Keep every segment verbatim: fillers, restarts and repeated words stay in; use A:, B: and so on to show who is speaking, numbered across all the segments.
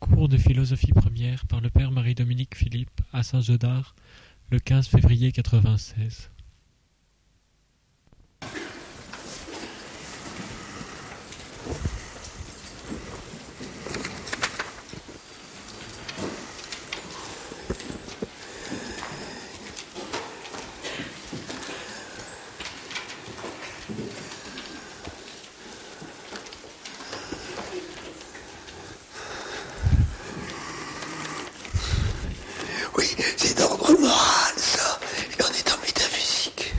A: Cours de philosophie première par le père Marie-Dominique Philippe à Saint-Jeudard, le quinze février quatre-vingt-seize.
B: Oui, c'est d'ordre moral, ça, et on est en métaphysique.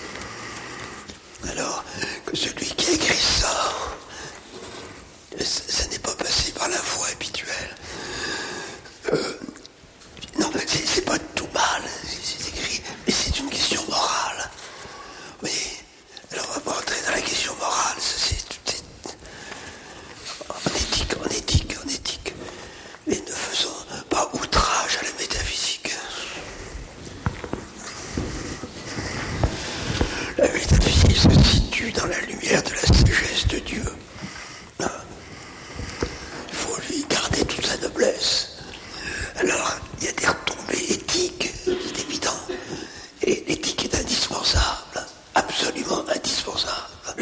B: Alors, que celui qui a écrit ça, ça, ça n'est pas passé par la voie habituelle. Euh, non, c'est, c'est pas tout mal, c'est, c'est écrit, mais c'est une question morale. Oui, alors on va pas entrer dans la question morale, ça c'est, c'est en éthique, en éthique, en éthique. Mais ne faisons pas outrage à la métaphysique. La métaphysique se situe dans la lumière de la sagesse de Dieu. Il faut lui garder toute sa noblesse. Alors, il y a des retombées éthiques, c'est évident. Et l'éthique est indispensable, absolument indispensable.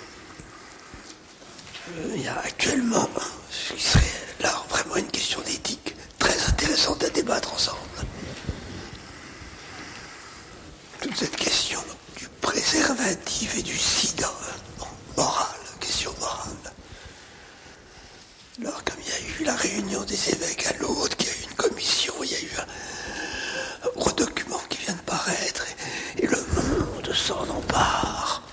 B: Il y a actuellement, ce qui serait là vraiment une question d'éthique très intéressante à débattre ensemble. Toute cette question du préservatif et du sida, bon, morale, question morale. Alors comme il y a eu la réunion des évêques à l'autre, qu'il y a eu une commission, il y a eu un, un gros document qui vient de paraître, et, et le monde s'en empare.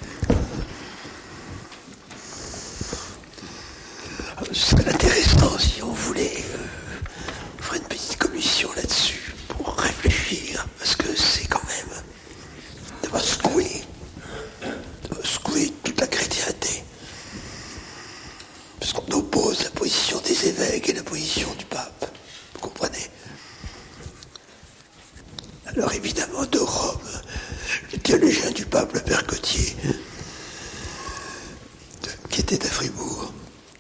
B: Ce serait intéressant si on voulait euh, faire une petite commission là-dessus pour réfléchir, parce que c'est quand même ça va secouer, ça va secouer toute la chrétienté, parce qu'on oppose la position des évêques et la position du pape, vous comprenez? Alors évidemment de Rome, le théologien du pape, le père Gauthier, de, qui était à Fribourg,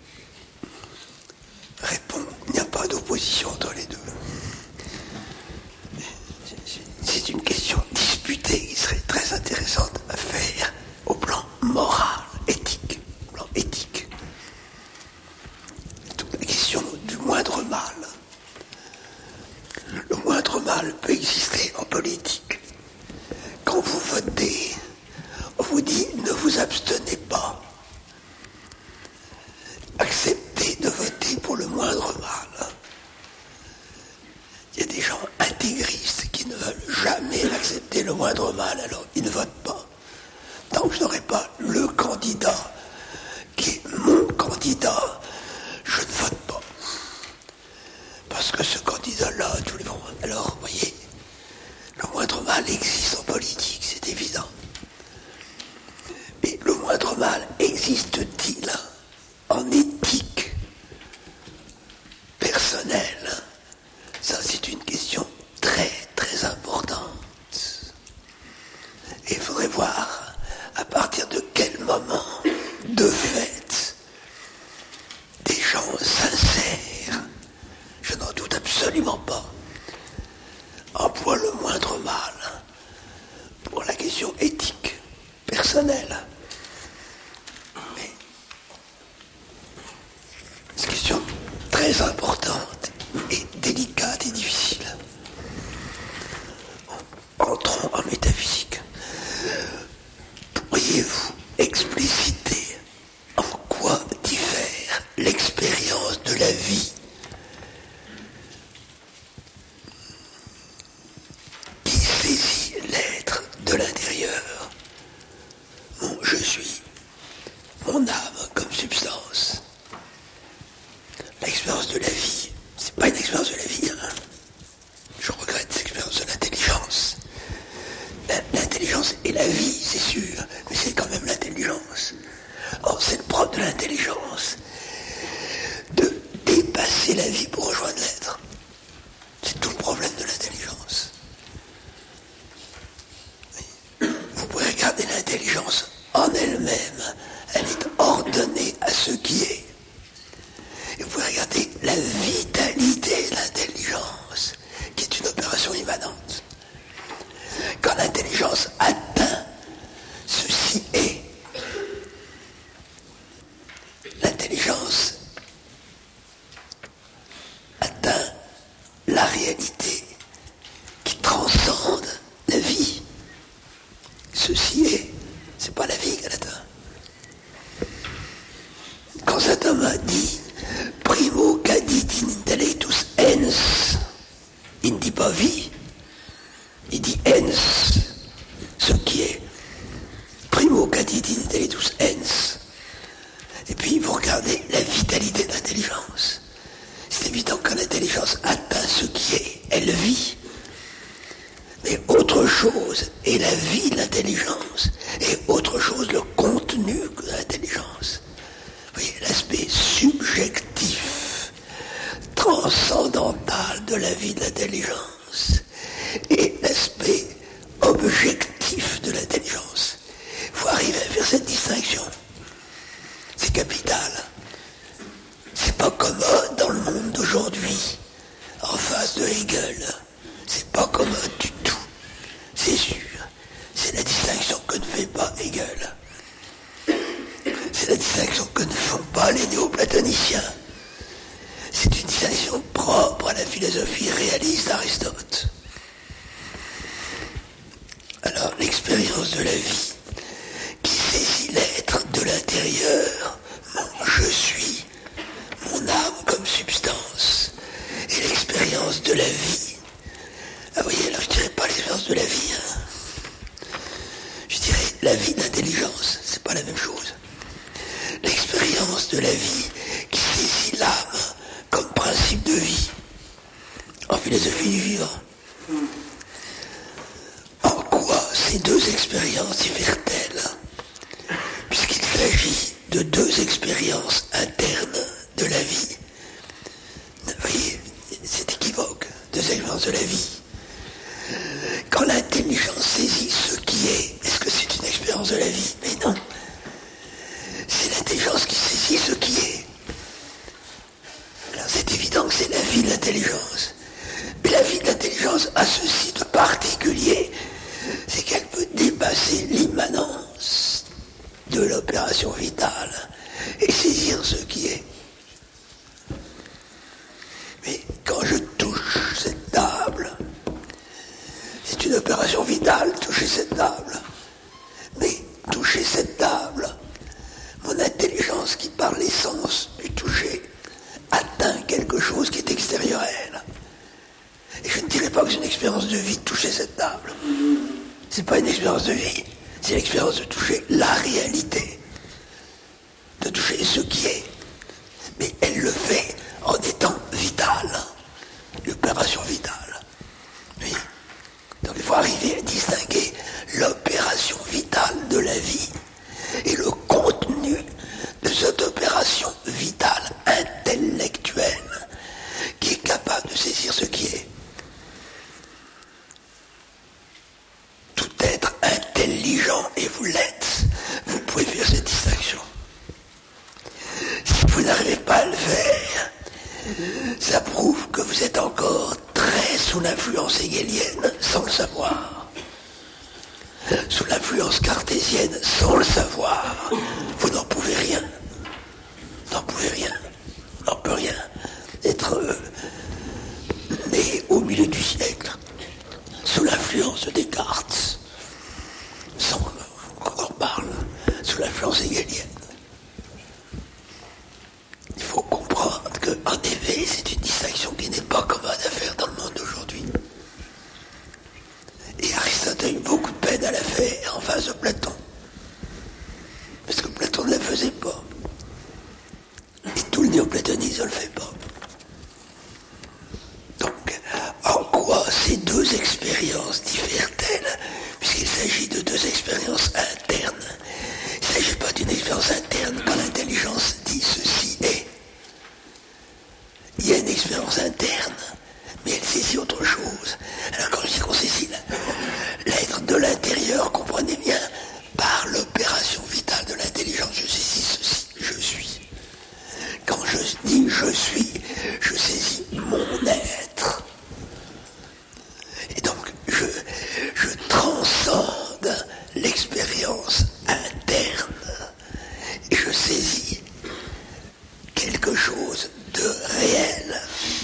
B: répond, il n'y a pas d'opposition entre les deux. C'est une question disputée qui serait très intéressante à faire au plan moral, éthique, au plan éthique. Toute la question du moindre mal. Le moindre mal peut exister en politique. Quand vous votez, on vous dit ne vous abstenez pas. Acceptez de voter pour le moindre mal. Il y a des gens intégristes qui ne veulent jamais accepter le moindre mal, alors ils ne votent pas. Tant que je n'aurai pas le candidat qui est mon candidat, je ne vote pas. Parce que ce candidat-là, tous les gens... Alors, vous voyez, le moindre mal existe en politique, c'est évident. Mais le moindre mal existe-t-il en éthique personnelle? Ça, c'est une question très, très importante. Et il faudrait voir à partir de quel moment, de fait, des gens sincères, je n'en doute absolument pas, emploient le moindre mal pour la question éthique, personnelle. Mais c'est une question très importante et délicate et difficile. Entrons en métaphysique. Pourriez-vous expliciter en quoi diffère l'expérience de la vie qui saisit l'être de l'intérieur, mon je suis, mon âme comme substance? L'expérience de la vie, c'est pas une expérience de la vie, hein. Je regrette l'expérience de l'intelligence. L'intelligence et la vie, c'est sûr, mais c'est quand même l'intelligence. Or, c'est le propre de l'intelligence de dépasser la vie pour rejoindre l'être. C'est tout le problème de l'intelligence. Vous pouvez regarder l'intelligence en elle-même, elle est ordonnée à ce qui est. Et vous pouvez regarder la vitalité l'intelligence atteint la réalité qui transcende la vie. Ceci est, c'est pas la vie qu'elle atteint. Quand saint Thomas dit primo cadit in intellectus ens, il ne dit pas vie, il dit ens, ce qui est primo cadit in intellectus ens. Et puis vous regardez la vitalité de l'intelligence. C'est évident que l'intelligence atteint ce qui est, elle vit. Mais autre chose est la vie de l'intelligence, et autre chose le contenu de l'intelligence. Vous voyez, l'aspect subjectif, transcendantal de la vie de l'intelligence, et l'aspect objectif de l'intelligence. Il faut arriver à faire cette distinction. C'est capital. C'est pas commode dans le monde d'aujourd'hui, en face de Hegel. C'est pas commode du tout. C'est sûr. C'est la distinction que ne fait pas Hegel. C'est la distinction que ne font pas les néoplatoniciens. C'est une distinction propre à la philosophie réaliste d'Aristote. Alors, l'expérience de la vie, qui saisit l'être de l'intérieur, mon je suis, mon âme comme substance, et l'expérience de la vie. Ah oui, alors je dirais pas l'expérience de la vie, hein. Je dirais la vie d'intelligence, c'est pas la même chose. L'expérience de la vie qui saisit l'âme comme principe de vie, en philosophie du vivant. En quoi ces deux expériences diffèrent-elles? Puisqu'il s'agit de deux expériences internes de la vie. Vous voyez, c'est équivoque, deux expériences de la vie. Quand l'intelligence saisit ce qui est, est-ce que c'est une expérience de la vie? Mais non. C'est l'intelligence qui saisit ce qui est. Alors c'est évident que c'est la vie de l'intelligence. Mais la vie de l'intelligence a ceci de particulier, c'est qu'elle peut dépasser l'immanence de l'opération vitale et saisir ce qui est. Mais quand je touche cette table, c'est une opération vitale, toucher cette table. Mais toucher cette table, mon intelligence qui par l'essence du toucher atteint quelque chose qui est extérieur à elle. Et je ne dirais pas que c'est une expérience de vie de toucher cette table. C'est pas une expérience de vie, c'est l'expérience de toucher la réalité, de toucher ce qui est. Mais elle le fait en étant vitale, l'opération vitale. Oui. Donc il faut arriver à distinguer l'opération vitale de la vie et le contenu de cette opération vitale intellectuelle qui est capable de saisir ce qui est. Tout être intelligent, et vous l'êtes, vous pouvez faire cette distinction. Si vous n'arrivez pas à le faire, ça prouve que vous êtes encore très sous l'influence hegelienne sans le savoir. Sous l'influence cartésienne sans le savoir, vous n'en pouvez rien. Vous n'en pouvez rien. Vous n'en peut rien. Être euh, né au milieu du siècle, sous l'influence de Descartes, sans qu'on en parle, sous l'influence hegelienne. Il faut comprendre qu'en effet, c'est une distinction qui n'est pas commode à faire dans le monde d'aujourd'hui. Et Aristote a eu beaucoup de peine à la faire en face de Platon. Parce que Platon ne la faisait pas. Et tout le néoplatonisme ne le fait pas. Donc, en quoi ces deux expériences diffèrent-elles? Puisqu'il s'agit de deux expériences internes. Il ne s'agit pas d'une expérience interne quand l'intelligence dit ceci est. Il y a une expérience interne, mais elle saisit autre chose. Alors quand je dis qu'on saisit l'être de l'intérieur, comprenez bien, par l'opération vitale de l'intelligence, je saisis ceci, je suis. Quand je dis je suis, je saisis mon être. Et donc je, je transcende l'expérience interne et je saisis chose de réel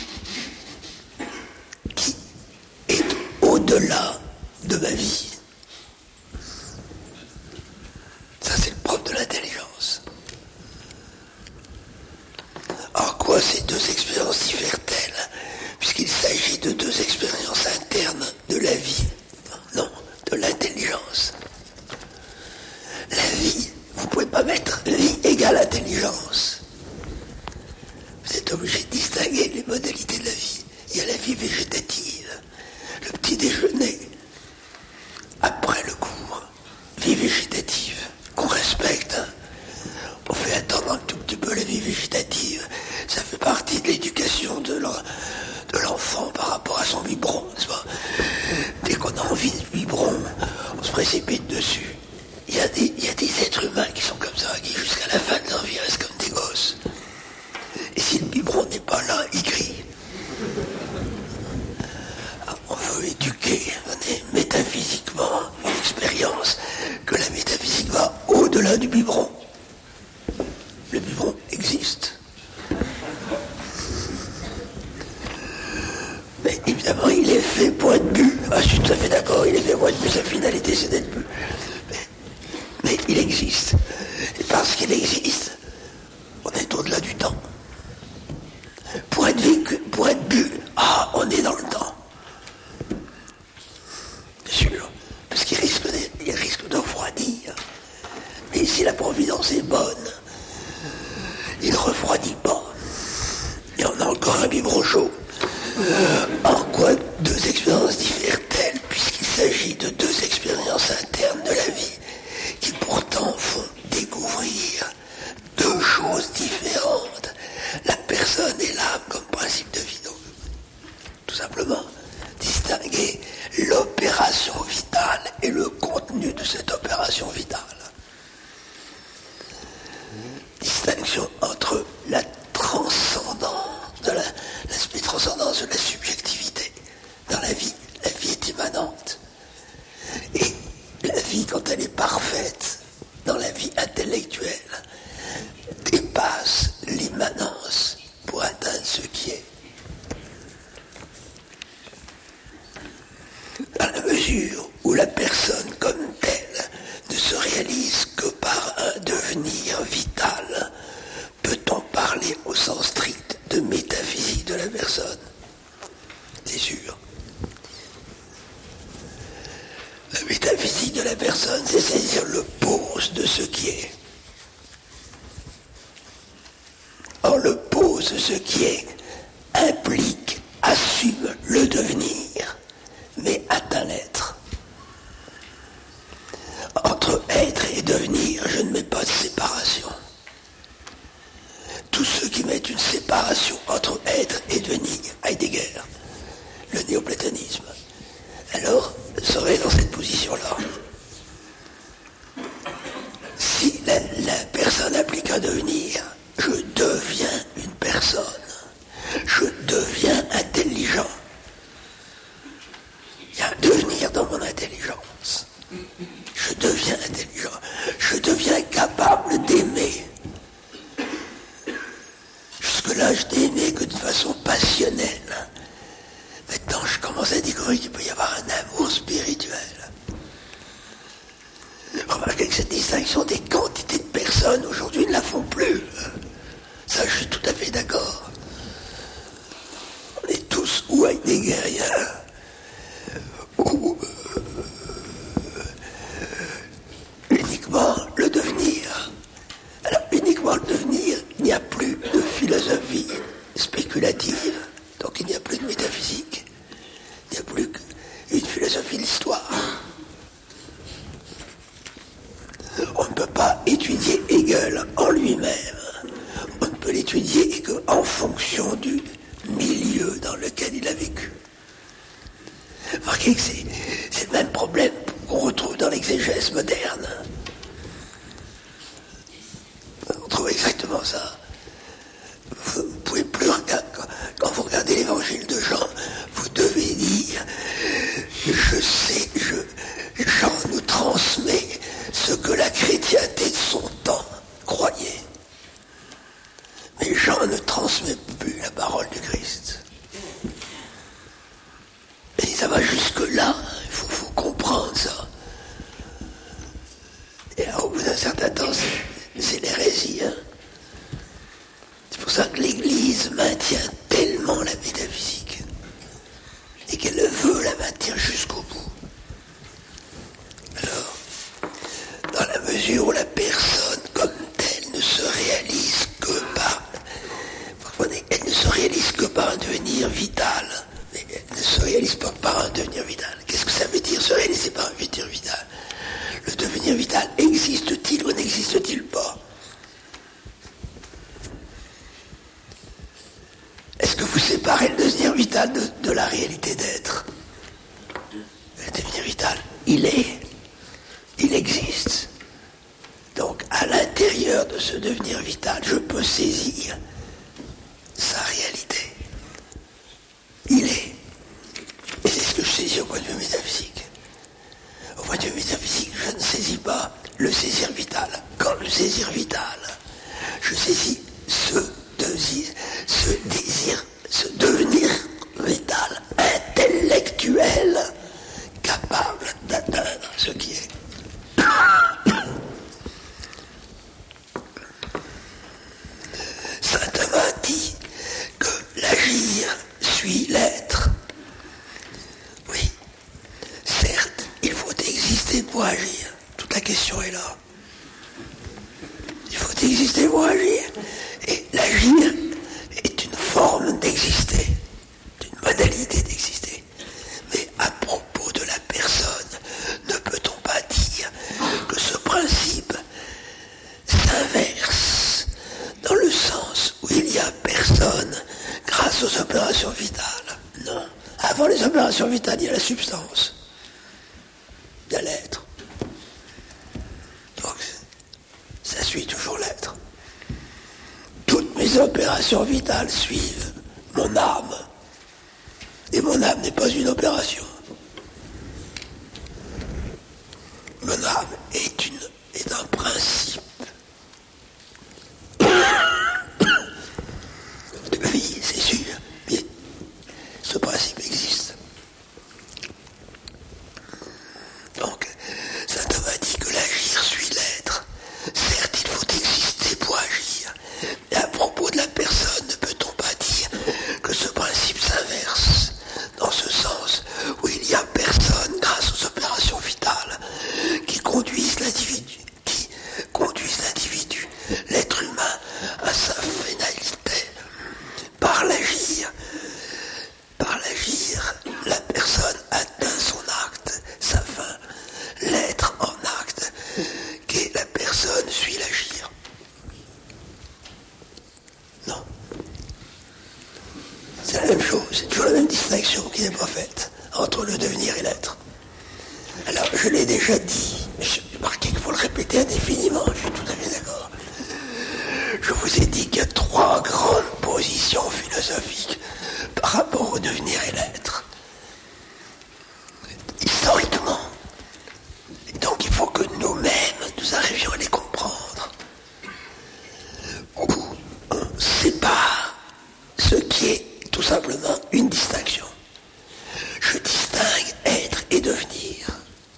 B: qui est au-delà de ma vie. Ça, c'est le propre de l'intelligence. En quoi ces deux expériences diffèrent-elles? Puisqu'il s'agit de deux expériences internes de la vie, non, de l'intelligence. La vie, vous ne pouvez pas mettre vie égale intelligence. Vous êtes obligé de distinguer les modalités de la vie. Il y a la vie végétative, le petit déjeuner, après le cours, vie végétative, qu'on respecte. Hein. On fait attendre un tout petit peu la vie végétative. Ça fait partie de l'éducation de l'enfant par rapport à son biberon, n'est-ce pas? Dès qu'on a envie de biberon, on se précipite dessus. Il y a des, il y a des êtres humains qui sont comme ça, qui jusqu'à la fin de leur vie restent comme des gosses. Et si le biberon n'est pas là, il crie. Alors, on veut éduquer, on est métaphysiquement une expérience que la métaphysique va au-delà du biberon. Le biberon existe. Mais évidemment, il est fait pour être bu. Ah, je suis tout à fait d'accord, il est fait pour être bu, sa finalité c'est d'être bu. Mais, mais il existe. Et parce qu'il existe, on est au-delà du temps. Pour être vécu, pour être bu, ah, on est dans le temps. Bien sûr, parce qu'il risque de, il risque de refroidir. Mais si la providence est bonne, il ne refroidit pas. Et on a encore un biberon chaud. En quoi deux expériences diffèrent-elles, puisqu'il s'agit de deux expériences internes de la vie, qui pourtant font découvrir deux choses différentes, la personne et l'âme comme principe de vie. Donc, tout simplement, distinguer l'opération vitale et le contenu de cette opération vitale. Distinction entre la transcendance, de la, l'aspect transcendance de la subjectivité. Dans la vie, la vie est immanente. Et la vie, quand elle est parfaite, dans la vie intellectuelle, dépasse l'immanence pour atteindre ce qui est. Dans la mesure où la personne comme telle ne se réalise que par un devenir vital, peut-on parler au sens strict de métaphysique de la personne? C'est sûr. La métaphysique de la personne, c'est saisir le pose de ce qui est. Or, le pose de ce qui est implique, assume le devenir, mais atteint l'être. Entre être et devenir, je ne mets pas de séparation. Tous ceux qui mettent une séparation entre être et devenir, Heidegger, le néoplatonisme, alors seraient dans cette position-là. Si la, la personne applique un devenir, je deviens une personne, je deviens intelligent. Il y a un devenir dans mon intelligence. Je deviens intelligent, je deviens capable d'aimer. Jusque-là, je n'ai aimé que de façon passionnelle. Maintenant, je commence à découvrir qu'il peut y avoir un amour spirituel. Remarquez que cette distinction des quantités de personnes, aujourd'hui, ne la font plus. Ça, je suis tout à fait d'accord. On est tous ou heideggeriens, ou euh, uniquement le devenir. Alors, uniquement le devenir, il n'y a plus de philosophie spéculative, donc il n'y a plus de métaphysique, il n'y a plus qu'une philosophie de l'histoire. On ne peut pas étudier Hegel en lui-même, on ne peut l'étudier qu'en fonction du milieu dans lequel il a vécu. Remarquez que c'est, c'est le même problème qu'on retrouve dans l'exégèse moderne. On trouve exactement ça. Vous ne pouvez plus regarder, quand vous regardez l'évangile de Jean, vous devez dire, je sais, je, Jean nous transmet ce que la chrétienté de son temps croyait. Mais Jean l'humain ne transmet plus la parole du Christ. Et ça va jusque-là, il faut, faut comprendre ça. Et alors, au bout d'un certain temps, c'est, c'est l'hérésie. Hein. C'est pour ça que l'Église maintient tellement la métaphysique et qu'elle veut la maintenir jusqu'au bout. Alors, dans la mesure où la personne comme telle ne se réalise que par, elle ne se réalise que par un devenir vital, mais elle ne se réalise pas par un devenir vital. Qu'est-ce que ça veut dire se réaliser par un devenir vital? Le devenir vital existe-t-il ou n'existe-t-il pas? Est-ce que vous séparez le devenir vital de, de la réalité d'être? Le devenir vital, il est, il existe. Donc, à l'intérieur de ce devenir vital, je peux saisir sa réalité. Il est. Et c'est ce que je saisis au point de vue métaphysique. Au point de vue métaphysique, je ne saisis pas le saisir vital. Quand le saisir vital, je saisis ce désir, ce désir, ce devenir vital, intellectuel, capable d'atteindre ce qui est. Saint Thomas dit que l'agir suit l'être. Oui, certes, il faut exister pour agir. Toute la question est là. Il faut exister pour agir. Et l'agir est une forme d'exister, une modalité d'exister. Mais à propos de la personne, ne peut-on pas dire que ce principe s'inverse dans le sens où il y a personne grâce aux opérations vitales? Non. Avant les opérations vitales, il y a la substance. Il y a l'être. Donc, ça suit toujours l'être. Toutes mes opérations vitales suivent mon âme. Et mon âme n'est pas une opération. Mon âme est, une, est un principe de vie, c'est sûr. Mais ce principe existe. Donc, saint Thomas dit que l'agir suit l'être. Certes, il faut exister pour agir. Mais à propos de la personne, ne peut-on pas dire que ce principe s'inverse dans ce sens où il y a personne grâce aux opérations vitales qui conduisent l'individu, qui conduisent l'individu, l'être humain, à sa finalité. Par l'agir, par l'agir, la personne atteint son acte, sa fin. L'être en acte, qu'est la personne suit l'agir. Non. C'est la même chose, c'est toujours la même distinction qui n'est pas faite entre le devenir et l'être. Alors, je l'ai déjà dit, mais j'ai remarqué qu'il faut le répéter indéfiniment, je suis tout à fait d'accord. Je vous ai dit qu'il y a trois grandes positions philosophiques par rapport au devenir et l'être. Historiquement. Et donc il faut que nous-mêmes, nous arrivions à les comprendre. Où on sépare ce qui est tout simplement une distinction. Je distingue être et devenir.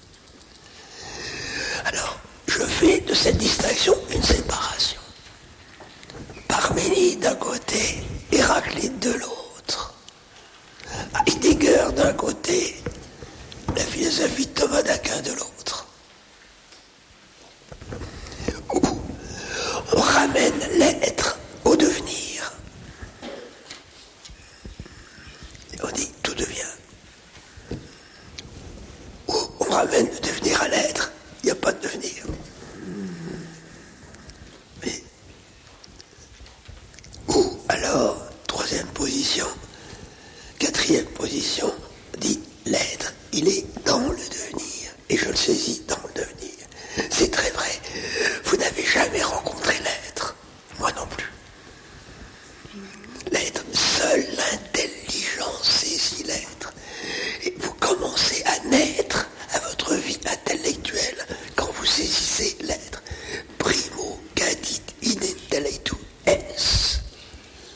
B: Alors, je fais de cette distinction une séparation. Parménide d'un côté, Héraclite de l'autre. Heidegger d'un côté, la philosophie de Thomas d'Aquin de l'autre. Où on ramène l'être au devenir. Et on dit tout devient. Où on ramène le devenir à l'être, il n'y a pas de devenir. Mais où alors, troisième position, quatrième position, dit l'être, il est dans le devenir, et je le saisis dans le devenir. C'est très vrai, vous n'avez jamais rencontré l'être, moi non plus. L'être, seule l'intelligence saisit l'être, et vous commencez à naître à votre vie intellectuelle quand vous saisissez l'être. Primo cadit in intellectu es.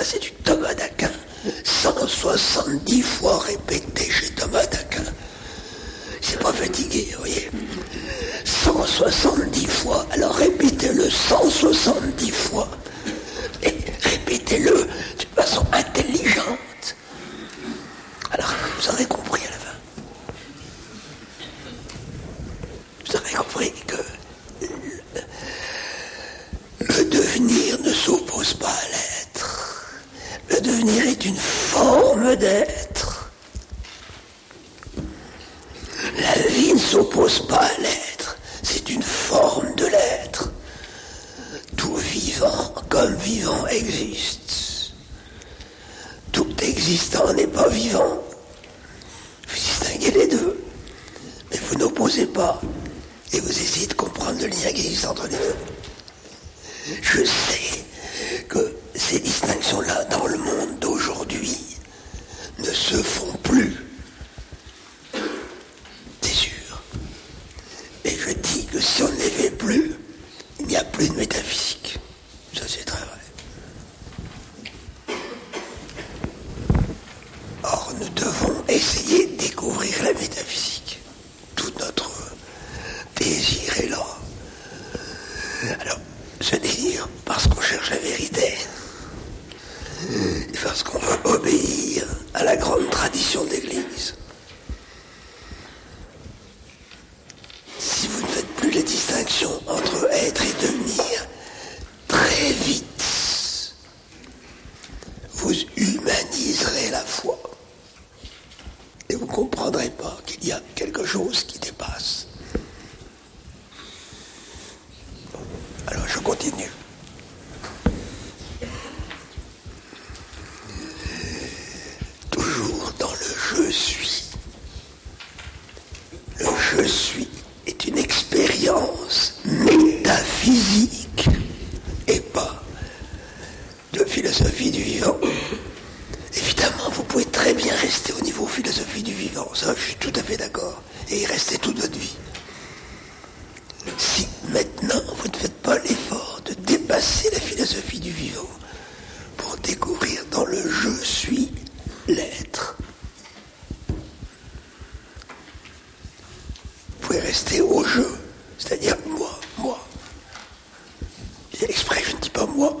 B: Ça, c'est du Thomas d'Aquin. cent soixante-dix fois répété chez Thomas d'Aquin. Il s'est pas fatigué, vous voyez. cent soixante-dix fois. Alors répétez-le cent soixante-dix fois. Et répétez-le d'une façon intelligente. Alors, vous aurez compris à la fin. Vous aurez compris que le devenir ne s'oppose pas à l'être. Le devenir est une forme d'être. La vie ne s'oppose pas à l'être. C'est une forme de l'être. Tout vivant comme vivant existe. Tout existant n'est pas vivant. Vous distinguez les deux. Mais vous n'opposez pas. Et vous essayez de comprendre le lien qui existe entre les deux. Je sais que ces distinctions-là dans le monde d'aujourd'hui ne se font plus. C'est sûr. Et je dis que si on ne les fait plus, il n'y a plus de métaphysique. Ça, c'est très vrai. Or, nous devons essayer de découvrir la métaphysique. Tout notre désir est là. Alors, ce désir, parce qu'on cherche la vérité, et parce qu'on veut obéir à la grande tradition de l'Église. Si vous ne faites plus la distinction entre être et devenir, très vite, vous humaniserez la foi. Et vous ne comprendrez pas qu'il y a quelque chose qui dépasse. Alors je continue. Toujours dans le je suis. Le je suis est une expérience métaphysique et pas de philosophie du vivant. Évidemment, vous pouvez très bien rester au niveau philosophie du vivant, ça je suis tout à fait d'accord, et y rester toute votre vie. Si maintenant vous ne faites pas l'effort de dépasser la philosophie du vivant pour découvrir dans le je suis l'être, vous pouvez rester au je, c'est-à-dire moi, moi. Et exprès, je ne dis pas moi.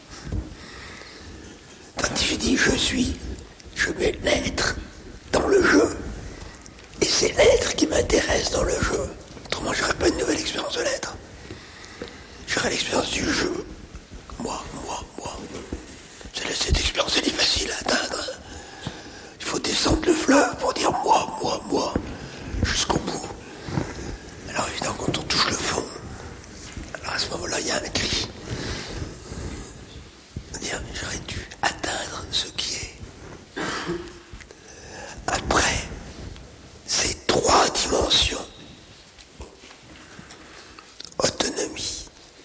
B: Quand je dis je suis, je mets l'être dans le je. Et c'est l'être qui m'intéresse dans le je. Autrement, je n'aurais pas une nouvelle expérience de l'être. J'aurais l'expérience du je. Moi, moi, moi. Cette expérience, elle est facile à atteindre. Il faut descendre le fleuve pour dire moi, moi, moi, jusqu'au bout. Alors évidemment, quand on touche le fond, alors à ce moment-là, il y a un cri. Dire, j'aurais dû atteindre ce qui est. Après ces trois dimensions, autonomie,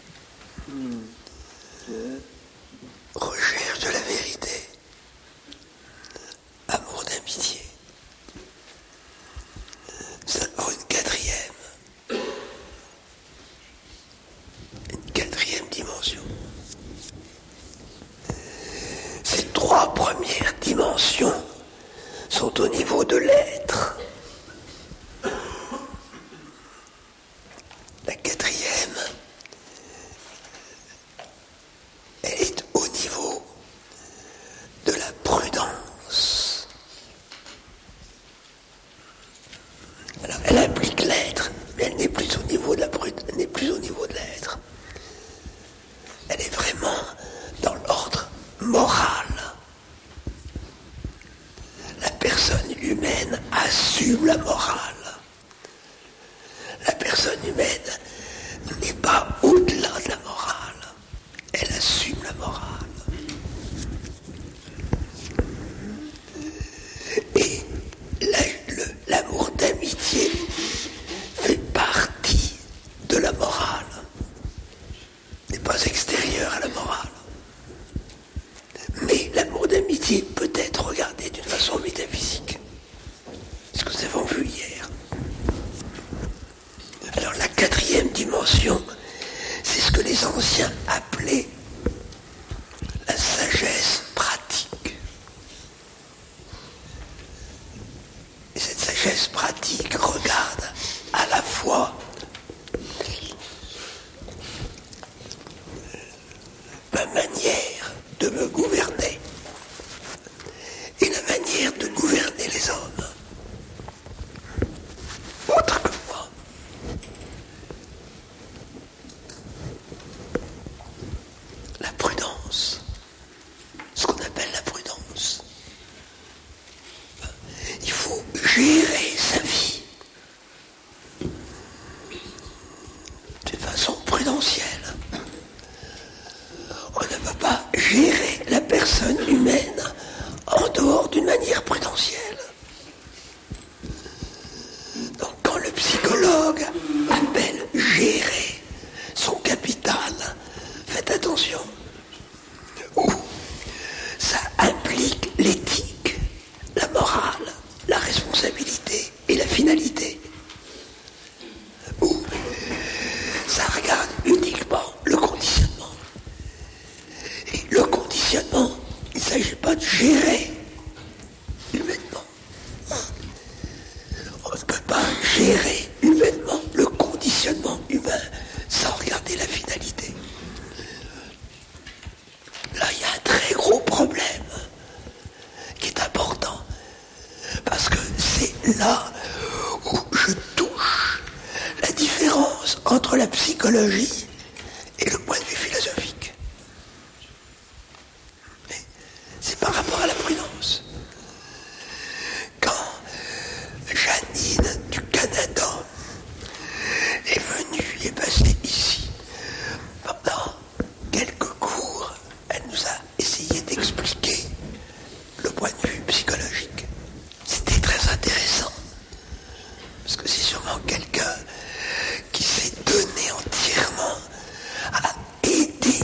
B: recherche de la vérité, amour d'amitié, c'est encore une quatrième, une quatrième dimension. Ces trois premières dimensions sont au niveau de l'être. La quatrième, elle est au niveau de la prudence. Alors, elle implique l'être, mais elle n'est plus au niveau de la prudence, elle n'est plus au niveau de l'être. Elle est vraiment dans l'ordre moral. La personne humaine assume la morale. La personne humaine n'est pas au-delà de la morale. Elle assume la morale. Et la, le, l'amour d'amitié fait partie de la morale. N'est pas extérieur à la morale. Mais l'amour d'amitié peut être regardé d'une façon métaphysique. Ce que nous avons vu hier. Alors la quatrième dimension, c'est ce que les anciens appelaient la sagesse pratique. gérer la personne humaine en dehors d'une manière prudentielle. Donc quand le psychologue appelle gérer son capital, faites attention, ou ça implique l'éthique, la morale, la responsabilité et la finalité, ou ça regarde uniquement le conditionnement. Et le conditionnement, il ne s'agit pas de gérer humainement. On ne peut pas gérer humainement le conditionnement humain sans regarder la finalité. Là, il y a un très gros problème qui est important, parce que c'est là où je touche la différence entre la psychologie et le point de vue philosophique. Mais c'est par rapport à la prudence. Quand Janine du Canada est venue et est passée ici pendant quelques cours, elle nous a essayé d'expliquer le point de vue psychologique. C'était très intéressant, parce que c'est sûrement quelqu'un qui s'est donné entièrement à aider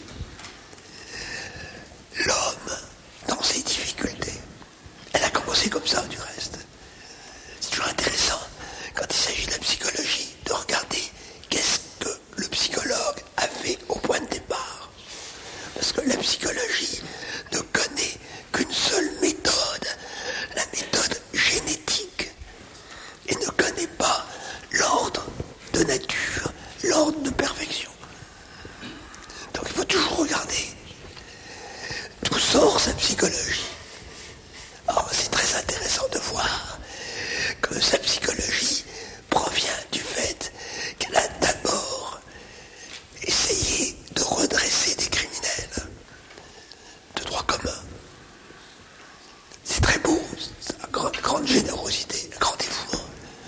B: l'homme dans ses difficultés. Elle a commencé comme ça, du reste. C'est toujours intéressant, quand il s'agit de la psychologie, de regarder qu'est-ce que le psychologue a fait au point de départ. Parce que la psychologie ne connaît qu'une seule méthode, la méthode génétique, et ne connaît pas l'ordre de nature, l'ordre de perfection. Donc il faut toujours regarder d'où sort sa psychologie. Alors c'est très intéressant de voir que sa psychologie provient du fait qu'elle a d'abord essayé de redresser des criminels de droit commun. C'est très beau, c'est la grande, grande générosité, le grand dévouement.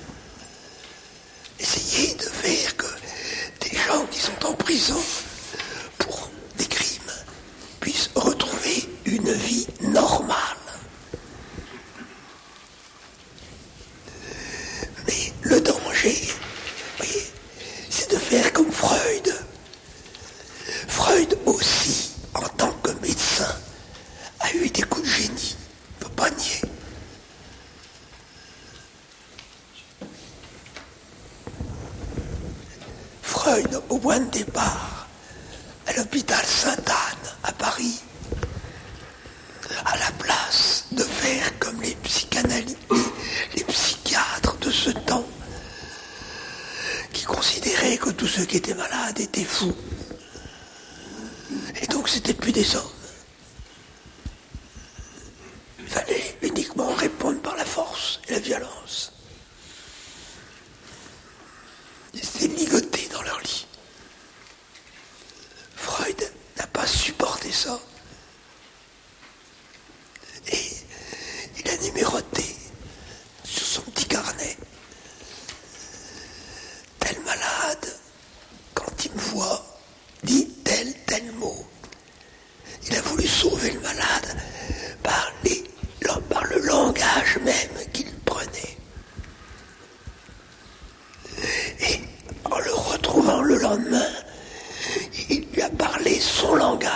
B: Essayer de faire que des gens qui sont en prison pour des crimes puissent retrouver une vie normale. Mais le danger, vous voyez, c'est de faire comme Freud. Freud aussi, en tant que médecin, a eu des coups de génie. On ne peut pas nier. Freud, au point de départ, à l'hôpital Sainte-Anne, à Paris, à la place de faire comme les psychanalystes, les psychiatres de ce temps, qui considéraient que tous ceux qui étaient malades étaient fous. Et donc c'était plus des hommes. Il fallait uniquement répondre par la force et la violence. Ils étaient ligotés dans leur lit. Freud n'a pas supporté ça. Et il a numéroté sur son petit carnet. Tel malade, quand il me voit, dit tel, tel mot. Il a voulu sauver le malade par, les, par le langage même qu'il prenait. Et en le retrouvant le lendemain, il lui a parlé son langage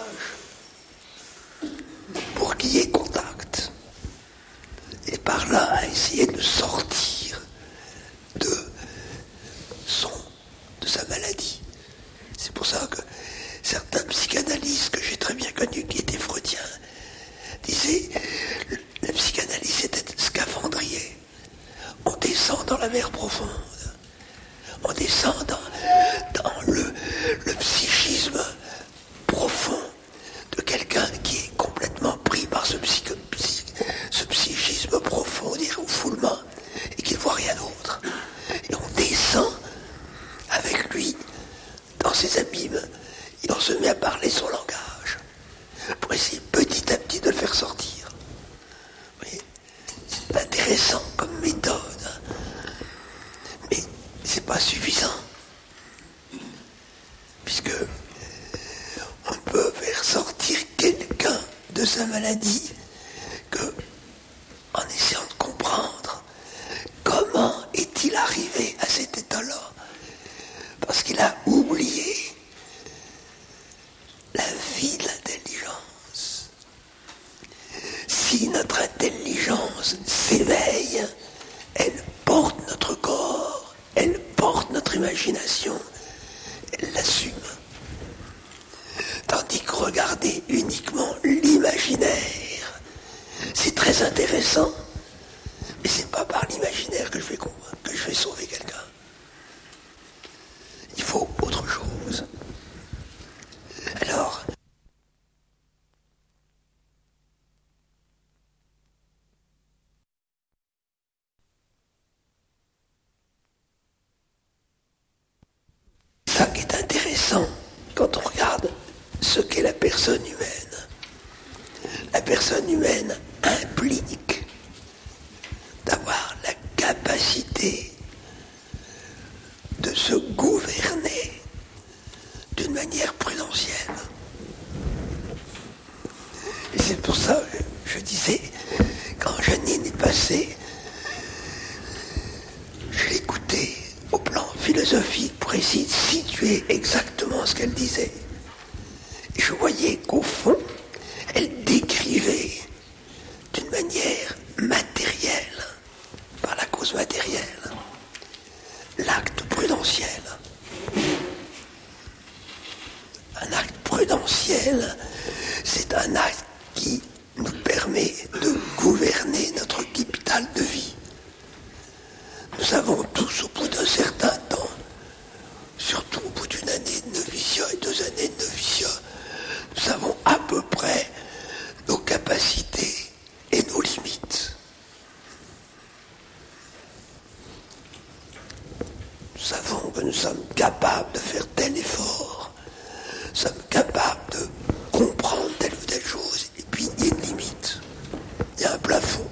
B: pour qu'il y ait contact. Et par là, a essayé de sortir de, son, de sa maladie. C'est pour ça que certains psychanalystes que j'ai très bien connus, qui étaient freudiens, disaient la psychanalyse était scaphandrier. On descend dans la mer profonde. On descend dans, dans le, le psychisme profond de quelqu'un qui est complètement pris par ce, psych, psy, ce psychisme profond, des refoulements, et qui ne voit rien d'autre. Et on descend avec lui dans ses abîmes, et on se met à parler son langage, pour essayer petit à petit de le faire sortir. Vous voyez, c'est intéressant comme méthode, mais c'est pas suffisant, puisque on peut faire sortir sa maladie que, en essayant de comprendre comment est-il arrivé à cet état-là, parce qu'il a oublié la vie de l'intelligence. Si notre intelligence s'éveille, elle porte notre corps, elle porte notre imagination, elle l'assume. Tandis que regarder uniquement l'imaginaire, c'est très intéressant, mais c'est pas par l'imaginaire que je vais convaincre, que je vais sauver quelqu'un. Il faut autre chose. Alors, ça qui est intéressant quand on regarde ce qu'est la personne humaine. La personne humaine implique d'avoir la capacité de se gouverner d'une manière prudentielle. Et c'est pour ça que je disais, quand Janine est passée, je l'écoutais au plan philosophique pour essayer de situer exactement ce qu'elle disait. Et je voyais qu'au fond, elle décrivait d'une manière matérielle, par la cause matérielle, l'acte prudentiel. Un acte prudentiel, c'est un acte qui nous permet de gouverner notre capital de vie. Nous avons tous, au bout d'un certain temps, surtout au bout d'une année de noviciat et deux années de noviciat, nous savons à peu près nos capacités et nos limites. Nous savons que nous sommes capables de faire tel effort, nous sommes capables de comprendre telle ou telle chose, et puis il y a une limite, il y a un plafond.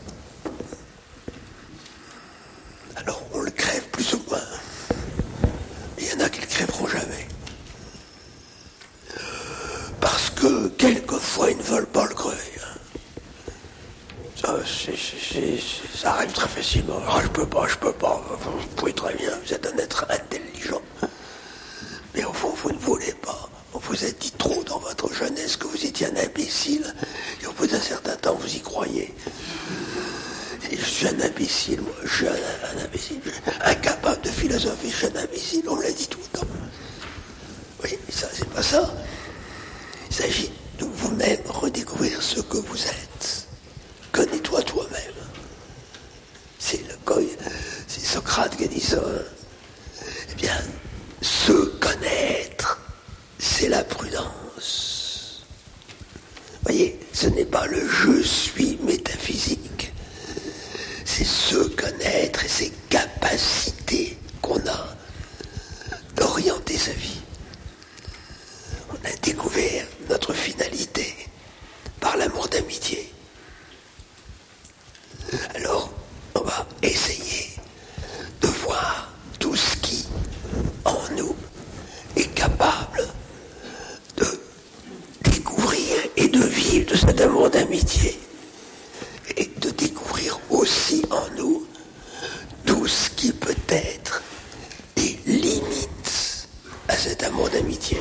B: Alors on le crève plus ou moins, mais il y en a qui ne le crèveront jamais. Parce que quelquefois ils ne veulent pas le crever. Ça, c'est, c'est, c'est, ça arrive très facilement. Ah, je peux pas, je peux pas. Vous pouvez très bien, vous êtes un être intelligent. Mais au fond, vous ne voulez pas. On vous a dit trop dans votre jeunesse que vous étiez un imbécile. Et au bout d'un certain temps, vous y croyez. Et je suis un imbécile, moi. Je suis un, un imbécile. Je suis incapable de philosopher, je suis un imbécile. On me l'a dit tout le temps. Oui, mais ça, c'est pas ça. Il s'agit de vous-même redécouvrir ce que vous êtes. Connais-toi toi-même. C'est le c'est Socrate qui dit ça. Eh bien, se connaître, c'est la prudence. Voyez, ce n'est pas le je suis métaphysique. C'est se connaître et ses capacités qu'on a d'orienter sa vie. On a découvert notre finalité par l'amour d'amitié. Alors, on va essayer de voir tout ce qui, en nous, est capable de découvrir et de vivre de cet amour d'amitié. Et de découvrir aussi en nous tout ce qui peut être des limites à cet amour d'amitié.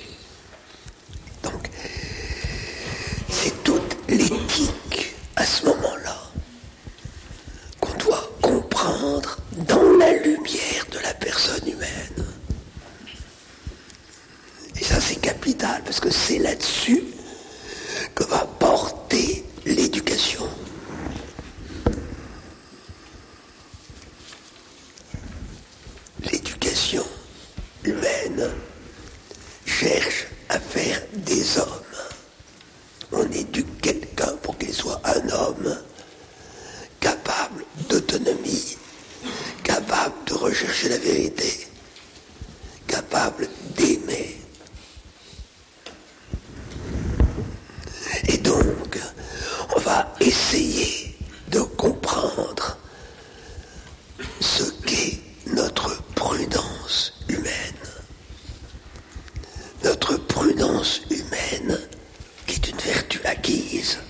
B: Donc, c'est toute l'éthique à ce moment-là qu'on doit comprendre dans la lumière de la personne humaine. Et ça, c'est capital, parce que c'est là-dessus que va porter l'éducation. L'éducation humaine cherche à faire des hommes. On éduque quelqu'un pour qu'il soit un homme capable d'autonomie, capable de rechercher la vérité, capable d'aimer. Et donc, on va essayer de comprendre ce qu'est notre prudence humaine. Notre prudence humaine, qui est une vertu acquise,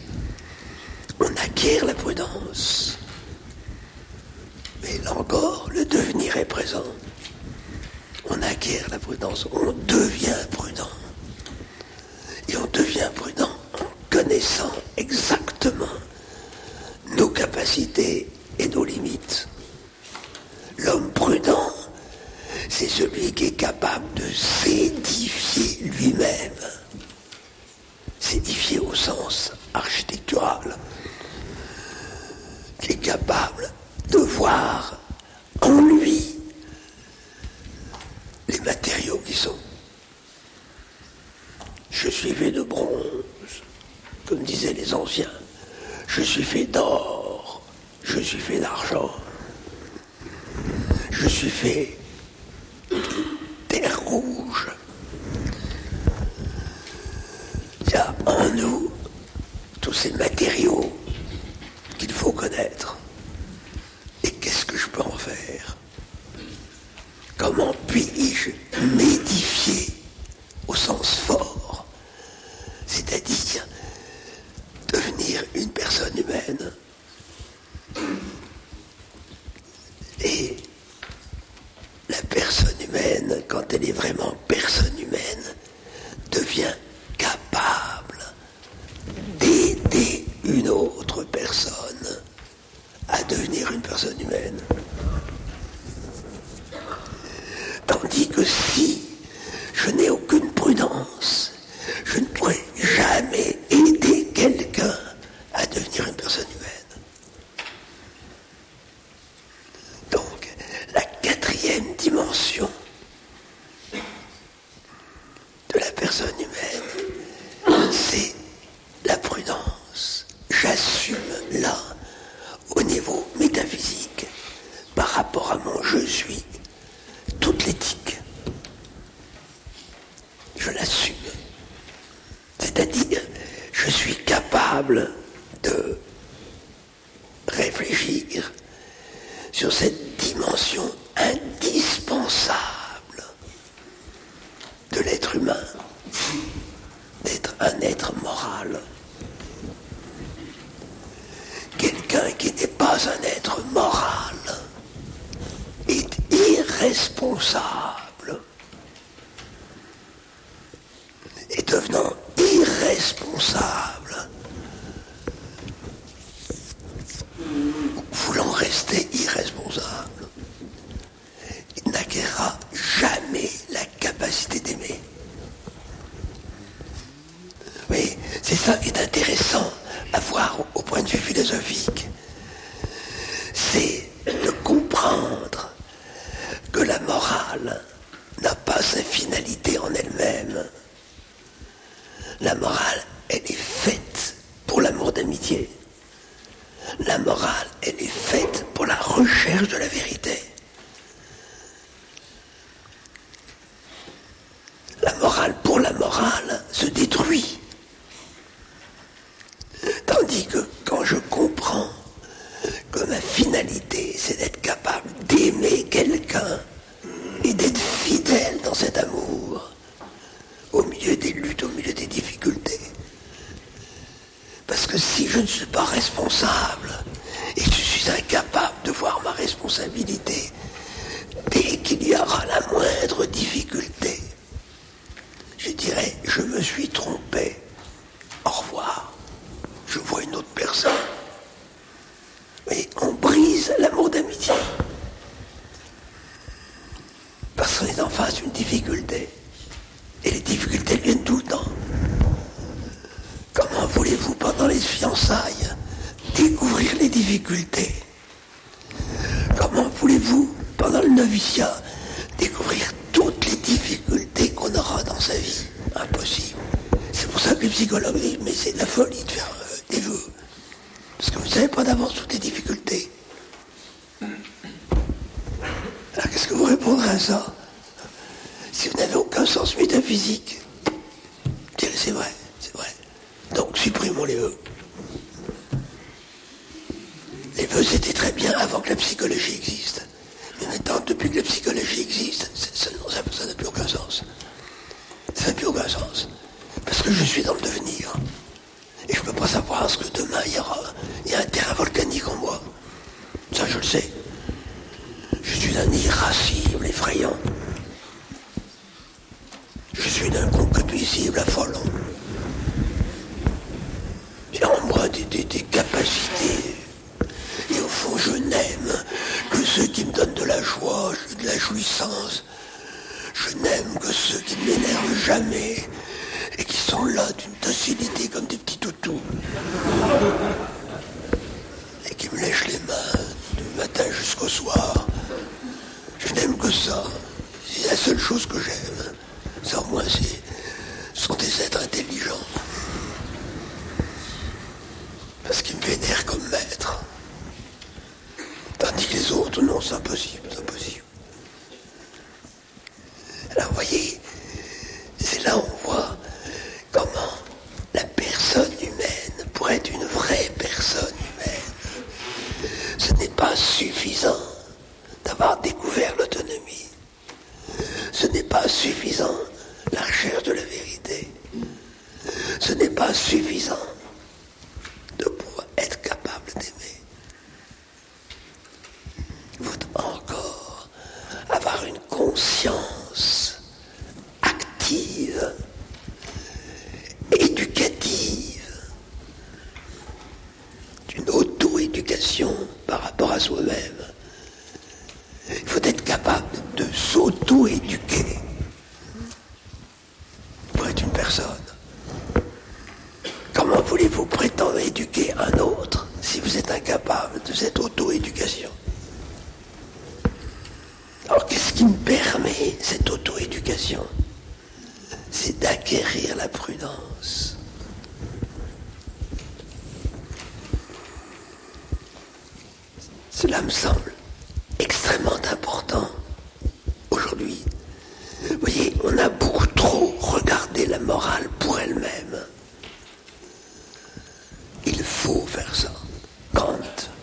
B: acquiert la prudence. Mais là encore, le devenir est présent. On acquiert la prudence, on devient prudent. Et on devient prudent en connaissant exactement nos capacités et nos limites. L'homme prudent, c'est celui qui est capable de s'édifier lui-même. S'édifier au sens architectural. Qui est capable de voir en lui les matériaux qui sont. Je suis fait de bronze, comme disaient les anciens. Je suis fait d'or, je suis fait d'argent. Je suis fait de terre rouge. Il y a en nous tous ces matériaux qu'il faut connaître. Et qu'est-ce que je peux en faire? Comment puis-je m'édifier au sens fort, c'est-à-dire devenir une personne humaine? Et la personne humaine, quand elle est vraiment personne humaine, devient capable d'aider une autre personne à devenir une personne humaine. Tandis que si je n'ai aucune prudence, je ne pourrai jamais aider quelqu'un à devenir une personne humaine. Donc, la quatrième dimension de la personne humaine, c'est la prudence. J'assume là, au niveau métaphysique, par rapport à mon je suis, toute l'éthique. Je l'assume. C'est-à-dire, je suis capable de réfléchir sur cette dimension indispensable de l'être humain, d'être un être moral. Quelqu'un qui n'est pas un être moral est irresponsable. Et devenant irresponsable, voulant rester irresponsable, il n'acquérera jamais la capacité d'aimer. Mais c'est ça qui est intéressant à voir au point de vue philosophique. C'est de comprendre que la morale n'a pas sa finalité en elle-même. La morale, elle est faite pour l'amour d'amitié. La morale, elle est faite pour la recherche de la vérité. La morale pour la morale se détruit. Tandis que quand je comprends que ma finalité, c'est d'être capable d'aimer quelqu'un et d'être fidèle dans cet amour, au milieu des luttes, au milieu des difficultés. Parce que si je ne suis pas responsable et que je suis incapable de voir ma responsabilité, dès qu'il y aura la moindre difficulté, je dirais, je me suis trompé. Au revoir. Je vois une autre personne. Mais on brise l'amour d'amitié. Parce qu'on est en face d'une difficulté. Et les difficultés viennent tout le temps. Comment voulez-vous, pendant les fiançailles, découvrir les difficultés? Comment voulez-vous, pendant le noviciat, découvrir toutes les difficultés qu'on aura dans sa vie? Impossible. C'est pour ça que les psychologues disent, mais c'est de la folie de faire euh, des vœux. Parce que vous ne savez pas d'avance toutes les difficultés. Alors qu'est-ce que vous répondrez à ça? Si vous n'avez aucun sens métaphysique, direz, c'est vrai, c'est vrai. Donc supprimons les vœux. Les vœux, c'était très bien avant que la psychologie existe. Mais maintenant, depuis que la psychologie existe, ça, ça, ça n'a plus aucun sens. Ça n'a plus aucun sens. Parce que je suis dans le devenir. Et je ne peux pas savoir ce que demain il y aura. Il y a un terrain volcanique en moi. Ça, je le sais. Je suis d'un irascible effrayant. Je suis d'un concupiscible affolant. J'ai en moi des, des, des capacités. Et au fond, je n'aime que ceux qui me donnent de la joie, de la jouissance. Je n'aime que ceux qui ne m'énervent jamais et qui sont là d'une docilité comme des petits toutous. Et qui me lèchent les mains du matin jusqu'au soir. Je n'aime que ça. C'est la seule chose que j'aime. Ça, au moins, c'est, ce sont des êtres intelligents. Parce qu'ils me vénèrent comme maître. Tandis que les autres, non, c'est impossible, c'est impossible. Alors, vous voyez, c'est là où on voit comment la personne humaine, pour être une vraie personne humaine, ce n'est pas suffisant d'avoir découvert l'autonomie. Ce n'est pas suffisant la recherche de la vérité. Ce n'est pas suffisant de pouvoir être capable d'aimer. Il faut encore avoir une conscience active, éducative, d'une auto-éducation par rapport à soi-même. Il faut être capable de s'auto-éduquer pour être une personne. Comment voulez-vous prétendre éduquer un autre si vous êtes incapable de cette auto-éducation? Alors qu'est-ce qui me permet cette auto-éducation? C'est d'acquérir la prudence. Cela me semble extrêmement important aujourd'hui. Vous voyez, on a beaucoup trop regardé la morale pour elle-même. Il faut faire ça. Kant,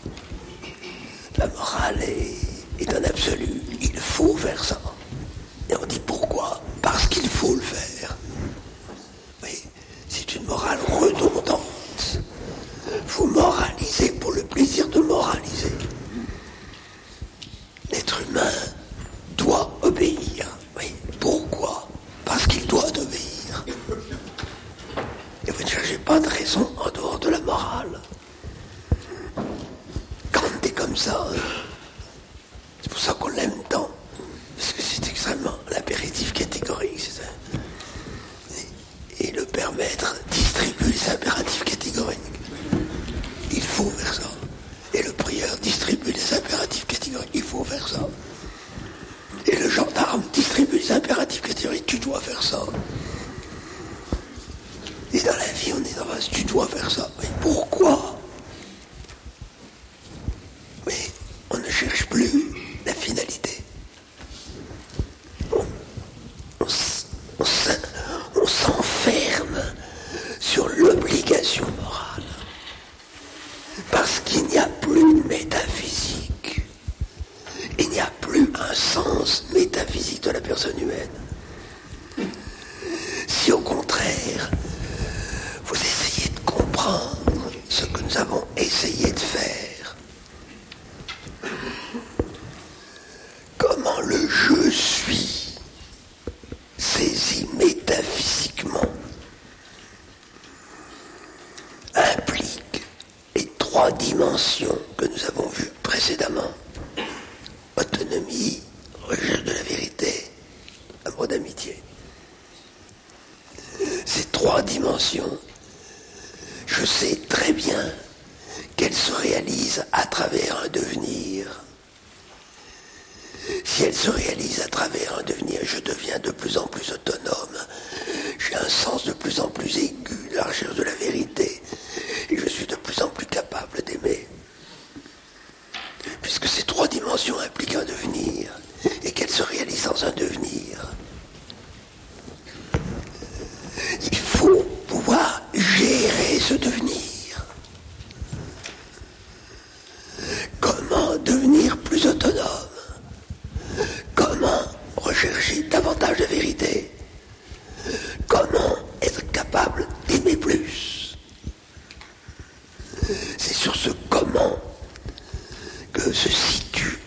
B: la morale est, est un absolu. Il faut faire ça. Et on dit pourquoi? Parce qu'il faut le faire. Oui, c'est une morale redondante. Vous moralisez pour le plaisir de moraliser. L'être humain doit obéir. Oui, pourquoi? Parce qu'il doit obéir. Et vous ne cherchez pas de raison en dehors de la morale. Kant est comme ça. C'est pour ça qu'on l'aime tant. Parce que c'est extrêmement l'impératif catégorique. C'est ça. Et, et le père maître distribue les impératifs catégoriques. Il faut faire ça. Et le prieur distribue les impératifs catégoriques. Il faut faire ça. Et le gendarme distribue les impératifs catégoriques. Tu dois faire ça. Et dans la vie, on est dans la tu dois faire ça. Mais pourquoi? Mais on ne cherche plus la finalité. On, on, on, on s'enferme sur l'obligation morale. Parce qu'il n'y a plus de métaphysique. Il n'y a plus un sens métaphysique de la personne humaine. Si au contraire, vous essayez de comprendre ce que nous avons essayé de faire, comment le je suis saisi métaphysiquement implique les trois dimensions que nous avons vues précédemment: autonomie, recherche de la vérité, amour d'amitié. Ces trois dimensions, je sais très bien qu'elles se réalisent à travers un devenir. Si elles se réalisent à travers un devenir, je deviens de plus en plus autonome. J'ai un sens de plus en plus aigu de la recherche de la vérité. Et je suis de plus en plus capable d'aimer. Puisque ces trois dimensions impliquent un devenir, et qu'elles se réalisent dans un devenir, il faut pouvoir gérer ce devenir. Comment devenir plus autonome? Comment rechercher davantage de vérité? Comment être capable d'aimer plus? c'est sur ce comment que se situe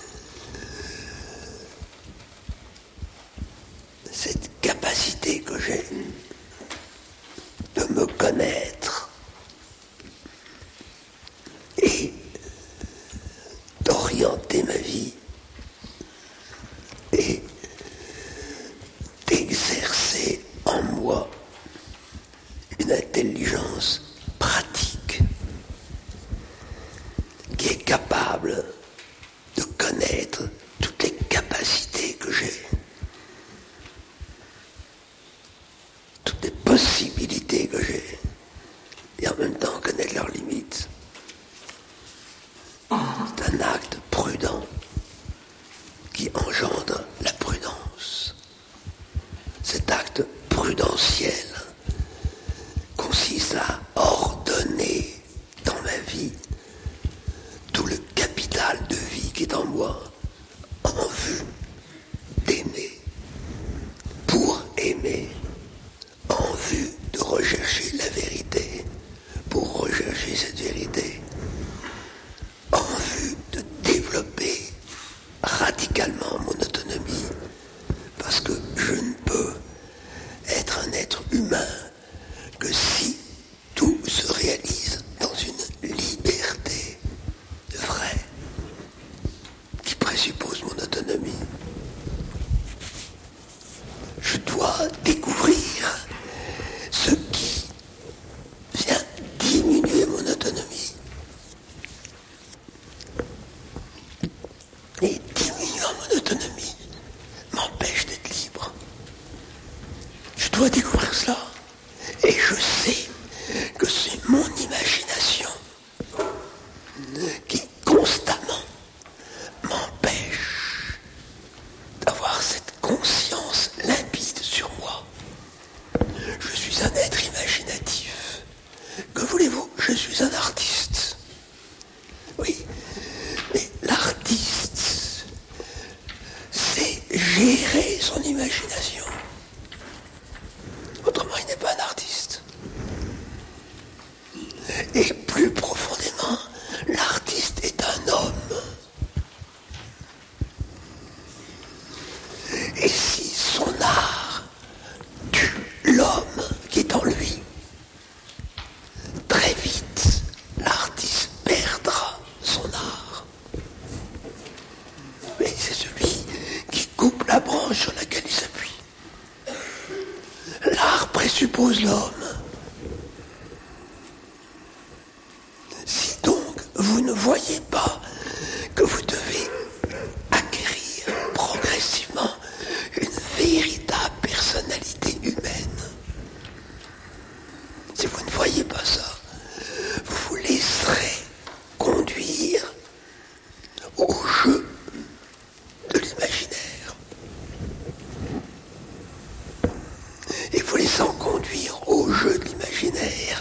B: cette capacité que j'ai de me connaître et d'orienter ma vie et d'exercer en moi une intelligence pratique qui est capable de connaître toutes les capacités que j'ai, toutes les possibilités que j'ai, et en même temps connaître leurs limites. C'est un acte prudent qui engendre la prudence. Cet acte prudentiel consiste à ordonner dans ma vie tout le capital de vie qui est en moi en vue d'aimer, pour aimer, en vue de rechercher la vérité, pour rechercher cette vérité, en vue de développer radicalement mon autonomie, parce que je ne peux être un être humain que si tout se réalise dans une liberté vraie qui présuppose mon autonomie. Je dois découvrir ce qui vient diminuer mon autonomie. Et diminuant mon autonomie m'empêche d'être libre. Je dois découvrir cela. Et je sais que c'est mon imagination qui constamment m'empêche d'avoir cette conscience limpide sur moi. Je suis un être imaginatif. Que voulez-vous? Je suis un artiste. Oui, mais l'artiste sait gérer son imagination. Autrement, il n'est pas un artiste. Et plus profondément, l'artiste est un homme. Et si son art tue l'homme qui est en lui, très vite, l'artiste perdra son art. Mais c'est celui qui coupe la branche sur laquelle il s'appuie. L'art présuppose l'homme. Si donc vous ne voyez pas que vous devez acquérir progressivement une véritable personnalité humaine, si vous ne voyez pas ça, vous vous laisserez conduire au jeu de l'imaginaire. Et vous laissant conduire au jeu de l'imaginaire,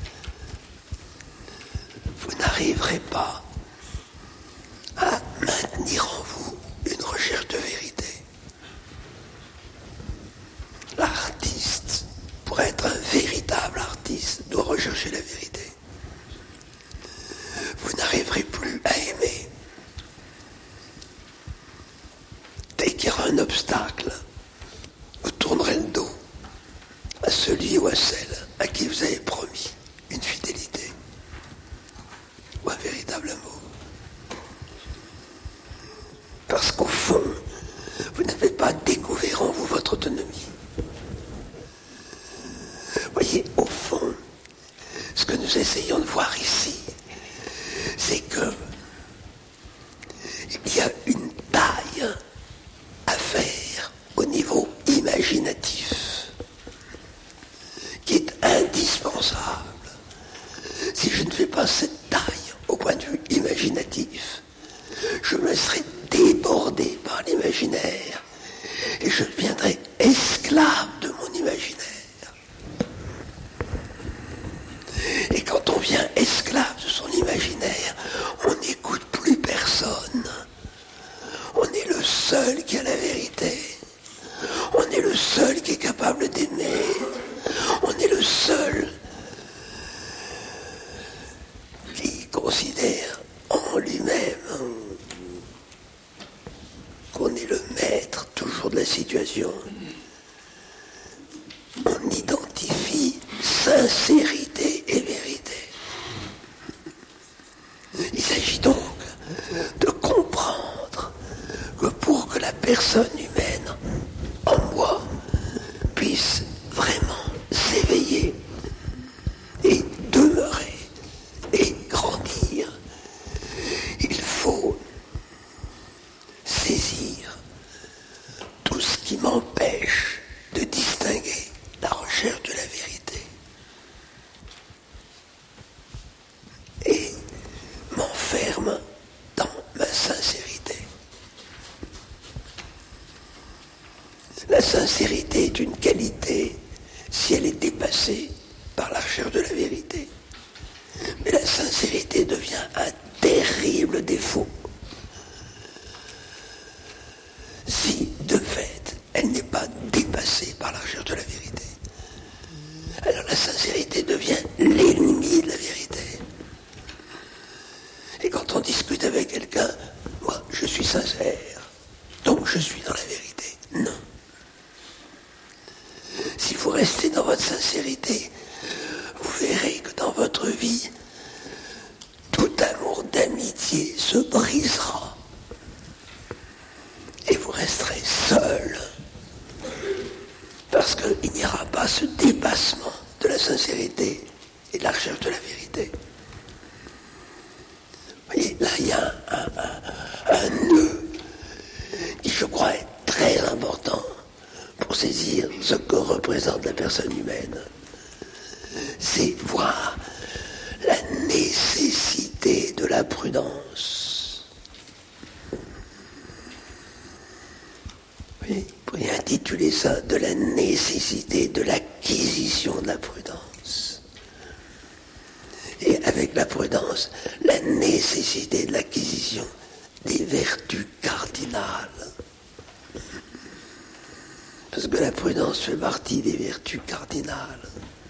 B: vous n'arriverez pas à maintenir en vous une recherche de vérité. L'artiste, pour être un véritable artiste, doit rechercher la vérité. Vous n'arriverez plus à aimer. Dès qu'il y aura un obstacle, vous tournerez le dos à celui ou à celle à qui vous avez promis une fidélité ou un véritable amour. Parce qu'au fond, vous n'avez pas découvert en vous votre autonomie. Voyez, au fond, ce que nous essayons de voir ici, c'est que il y a une taille à faire au niveau imaginatif qui est indispensable. Si je ne fais pas cette taille au point de vue imaginatif, je me laisserai déborder par l'imaginaire et je deviendrai esclave de mon imaginaire. Et quand on devient esclave de son imaginaire, on n'écoute plus personne. On est le seul qui a la vérité. On est le seul qui est capable d'aimer. On est le seul qui considère en lui-même qu'on est le maître toujours de la situation, on identifie sincérité et vérité. Il s'agit donc de comprendre que pour que la personne humaine en moi puisse vraiment s'éveiller et demeurer et grandir, il faut saisir tout ce qui m'empêche de distinguer la recherche de la vérité et m'enferme dans ma sincérité. La sincérité est une qualité si elle est dépassée par la recherche de la vérité. Mais la sincérité devient un terrible défaut si, de fait, elle n'est pas dépassée par la recherche de la vérité. Alors la sincérité devient l'ennemi de la vérité. Et quand on discute avec quelqu'un, moi, je suis sincère, donc je suis dans la vérité. Non. Si vous restez dans votre sincérité, vous verrez que dans votre vie, tout amour d'amitié se brisera. Et vous resterez seul. Parce qu'il n'y aura pas ce dépassement de la sincérité et de la recherche de la vérité. Vous voyez, là, il y a un, un, un, un nœud qui, je crois, est très important pour saisir ce que représente la personne humaine. C'est voir la nécessité de la prudence. Oui, vous pourriez intituler ça de la nécessité de l'acquisition de la prudence. Et avec la prudence, la nécessité de l'acquisition des vertus cardinales. Parce que la prudence fait partie des vertus cardinales.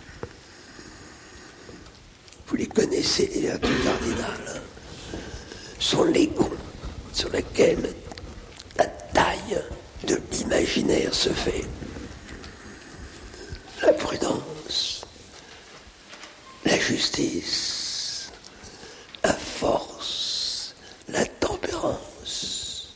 B: Vous les connaissez, les vertus cardinales. Ce sont les gonds sur lesquels la taille de l'imaginaire se fait. La prudence, la justice, la force, la tempérance.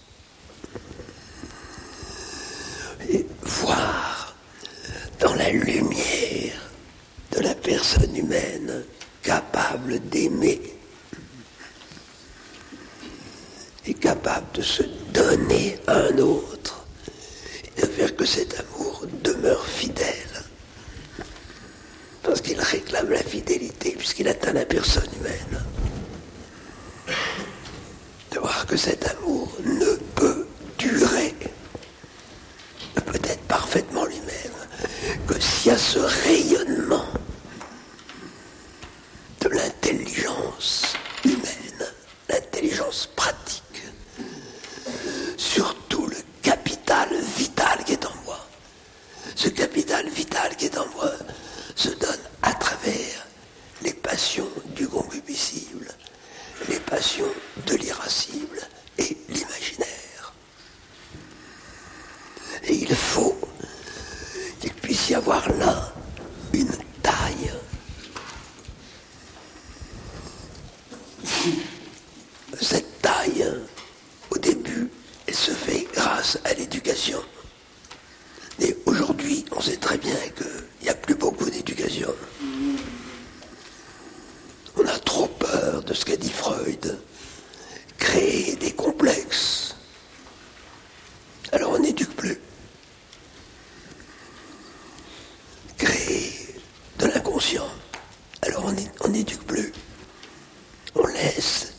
B: Et voir dans la lumière de la personne humaine capable d'aimer et capable de se donner à un autre et de faire que cet amour demeure fidèle parce qu'il réclame la fidélité puisqu'il atteint la personne humaine. De voir que cet amour ne peut durer, ne peut être parfaitement lui-même que s'il y a ce rayonnement de l'intelligence humaine, l'intelligence pratique, surtout le capital vital qui est en moi. Ce capital vital qui est en moi se donne à travers les passions du concupiscible, les passions de l'irascible et l'imaginaire. Et il faut qu'il puisse y avoir là une taille. Cette taille, au début, elle se fait grâce à l'éducation. Et aujourd'hui, on sait très bien qu'il n'y a plus beaucoup d'éducation. On a trop peur de ce qu'a dit Freud, créer des complexes. Alors on n'éduque plus. Créer de l'inconscient. Alors on n'éduque plus. On laisse